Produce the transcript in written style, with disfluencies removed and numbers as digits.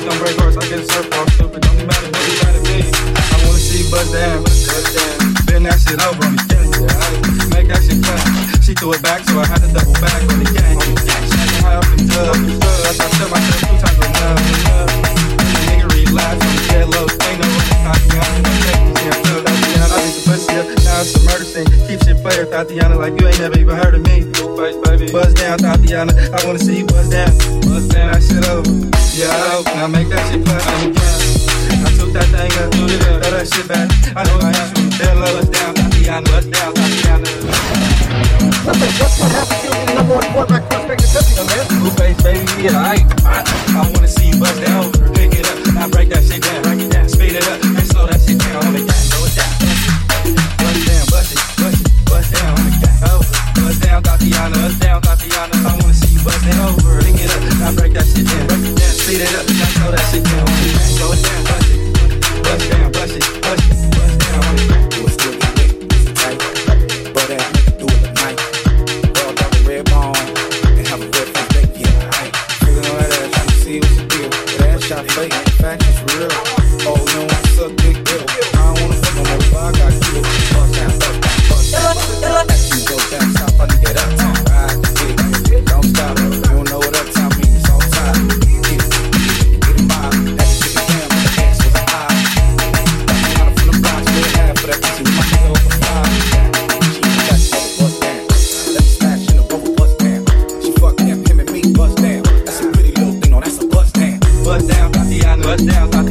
don't break hearts, I get a surf off stupid. Don't be mad at me, be mad at me. I wanna see you bust down. Bend that shit over on the gang. Make that shit clap. She threw it back, so I had to double back on the gang. Snapping high up in dub. That's how I tell myself 2 times enough. The nigga relax on the dead low. Ain't no Tatiana, no taking can't feel Tatiana. I beat the pussy up, now it's a murder scene. Keep shit player, Tatiana, like you ain't never even heard of me. Buzz down, Tatiana, I wanna see you buzz down. Buzz down, that shit over. Yeah, now make that shit clap on the gang. I took that thing up, throw that shit back. I know I am from dead low. Buzz down, Tatiana, buzz down, Tatiana. What's happened? You don't know what my prospect is touching on, man. Blueface, baby, yeah, I wanna see you buzz down over. Pick it up, now break that shit down, break it down, speed it up, and slow that shit down on the gas, slow it down. Buzz down, bust it, buzz down on the gas, over. Buzz down, Tatiana, I wanna see you buzz down over. Pick it up, now break that shit down, break it down, speed it up, now slow that shit down on the gas, slow it down, bust it, buzz down, bust it, buzz down on the gas. Do it still get lit, right? But that nigga do it tonight. Roll down the red bone and have a red face baby, yeah, right? Feeling on that ass, trying to see what's the deal. That ass shot fake, factions for real. Oh, you don't want to suck dick, deal. I don't want to fuck no more, but I got you. Bust down, bust down, bust down. After you go down south, I need that uptown. Ride the dick, don't stop. You don't know what uptown means, it's on time. Get it by, had to take it down, but the ass was high. I'm out from the block, still half for that pussy, my nigga over 5. She got you bust down. Let me smash in the rover, bust down. She fucked him and me, bust down. That's a pretty little thing, no, that's a bust down. Buzz down, Tatiana, buzz down,